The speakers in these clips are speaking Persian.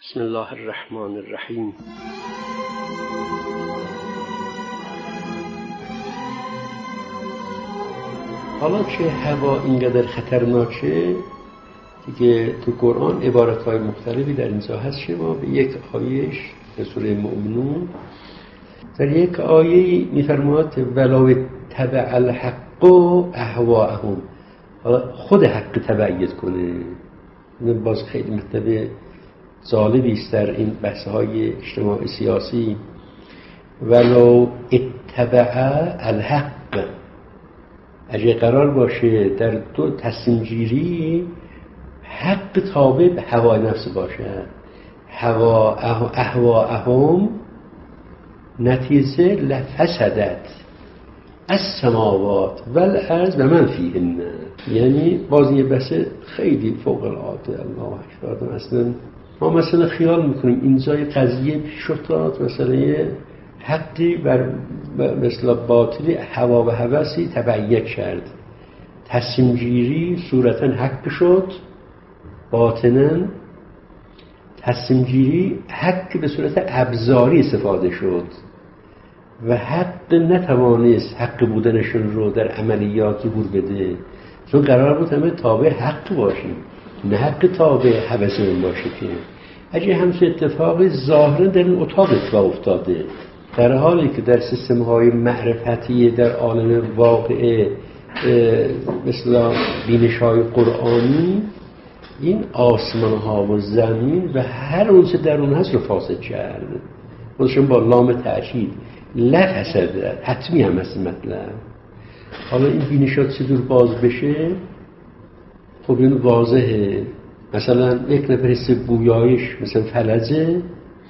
بسم الله الرحمن الرحیم. حالا که هوا اینقدر خطرناکه دیگه تو قرآن عبارت‌های مختلفی در اینجا هست. شما به یک آیهش به سوره مؤمنون در یک آیه می‌فرماد ولو تبع الحق اهواءهم، خود حق تبعیت کنه. این باز خیلی مطلب جالبی است در این بحث‌های اجتماعی سیاسی. ولو اتبع الحق، اگه قرار باشه در دو تصمیم گیری حق تابع به هوای نفس باشه، اهواءهم، نتیجه لفسدت السماوات والارض و من فیهن. یعنی باز یه بحث خیلی فوق العاده. الله اکبر. اصلا ما مثلا خیال میکنیم اینجا یه قضیه پیش افتاد، مثلا یه حقی بر مثلا باطلی هوا و هوسی تبعیت کرد، تصمیم گیری صورتا حق شد، باطنا تصمیم گیری حق به صورت ابزاری استفاده شد و حق نتوانست حق بودنشون رو در عملیات ظهور بده، چون قرار بود همه تابع حق باشیم، نه حق تابع هوسمون باشه. که اگه همچه اتفاقی ظاهرا در این اتاق اتفاق افتاده، در حالی که در سیستم های معرفتی در عالم واقعه مثل بینش های قرآنی این آسمان ها و زمین و هر اونچه در اون هست رو فاسد کرد. خودشون با لام تأکید لفسد حتمی هم هست مطلب. حالا این بینشات چطور باز بشه؟ خب این واضحه. مثلا یک نفر حس بویایش مثلا فلجه،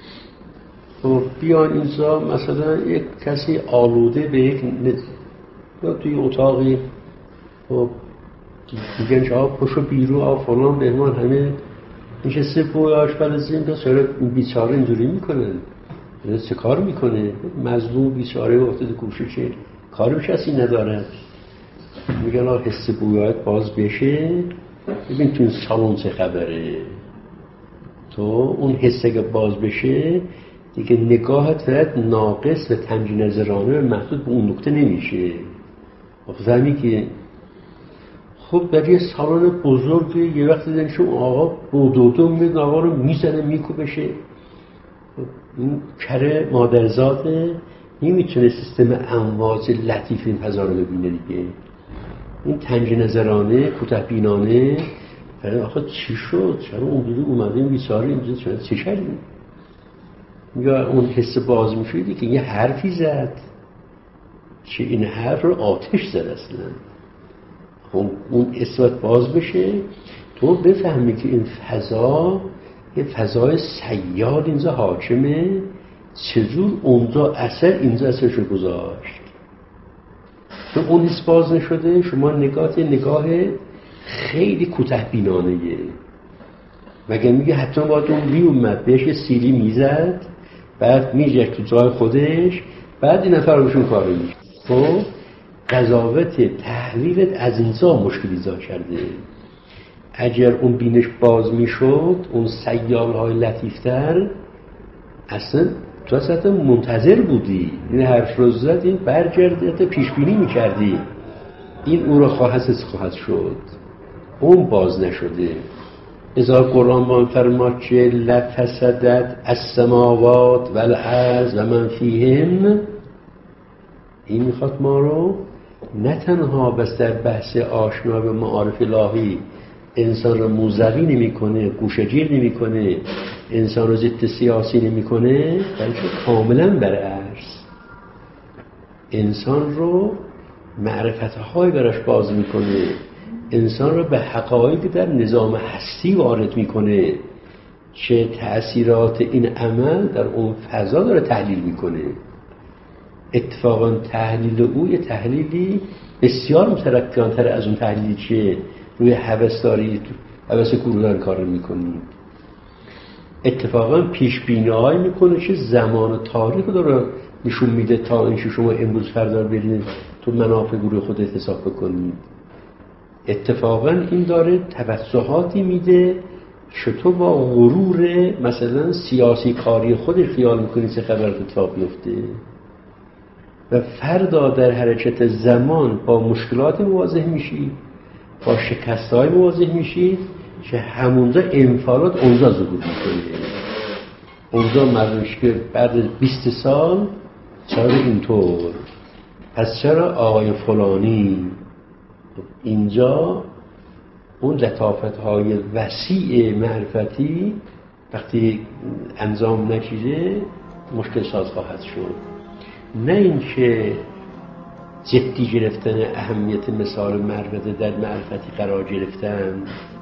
خب بیان اینجا مثلا یک کسی آلوده به یک توی اتاقی، خب میگن چه پشو بیرو فلان بهمان همه نشسته بویاش فلجه. این چرا بیچاره اینجوری میکنن؟ چه کار میکنه؟ مظلوم بیچاره افتاده گوشه، چه کاری به کسی ندارد. میگن حس بویایت باز بشه، ببین تو این سالن چه خبره. تو اون حسه که باز بشه دیگه نگاهت فقط ناقص و تنجی نظرانه و محدود به اون نکته نمیشه. خب فهمی که خب در یه سالن بزرگ یه وقت دیدن شما آقا بودودو میاد آقا رو میزنه میکوبشه. این کره مادرزاده نمیتونه سیستم امواج لطیف این فضا رو ببینه دیگه. این تنجی نظرانه کوته بینانه آخه چی شد؟ چرا اونجوری اومده این بیچاره اینجا چرا چی شد؟ یا اون حس باز میشه که یه حرفی زد، چه این حرف رو آتش زد اصلا. خب اون اثبات باز بشه تو بفهمی که این فضا یه فضای سیال اینجا حاکمه، چجور اونجا اثر اینجا اثرش رو گذاشت. تو اون حس باز نشده، شما نگاه خیلی کوته بینانه. مگه میگه حتما باید اون اومد بهش یه سیلی میزد، بعد میجه تو جای خودش، بعد این نفر روشون کار میشه. خب قضاوت تحلیلت از اینجا مشکل ایجاد کرده. اگر اون بینش باز میشد، اون سیالهای لطیفتر، اصلا تو اصلا منتظر بودی این حرف رو زد، این برگردت پیش بینی میکردی این او رو خواهد شد. اون باز نشده. ازا قرآن با فرماد که لفسدت السماوات والارض و من فیهن. این میخواد ما رو نه تنها بس در بحث آشنا به معارف الهی انسان رو موذوی نمی کنه، گوشه‌گیر نمی کنه، انسان رو ضد سیاسی نمی کنه، بلکه کاملا برعکس انسان رو معرفت‌های براش باز می کنه، انسان رو به حقایقی در نظام هستی وارد میکنه که تأثیرات این عمل در اون فضا داره تحلیل میکنه. اتفاقا تحلیل او یه تحلیلی بسیار مترقیان‌تر از اون تحلیلی که روی هوسداری هوس گروهان کار میکنید. اتفاقا پیش بینی‌هایی میکنه که زمان و تاریخ داره نشون میده تا اینکه شما امروز فردا برید تو منافع گروه خودت حساب بکنید. اتفاقا این داره توسعاتی میده چطور با غرور مثلا سیاسی کاری خود خیال میکنی چه خبر اتفاق بیفته و فردا در حرکت زمان با مشکلات مواجه میشی، با شکست‌های مواجه میشی که همونجا انفعالات اونجا ظهور میکنه. اونجا معلومش که بعد 20 سال چرا اینطور، پس چرا آقای فلانی. اینجا اون لطافت‌های وسیع معرفتی وقتی انجام نشده مشکل ساز خواهد شد. نه اینکه جدی گرفتن اهمیت مثال معرفت در معرفتی قرار گرفتن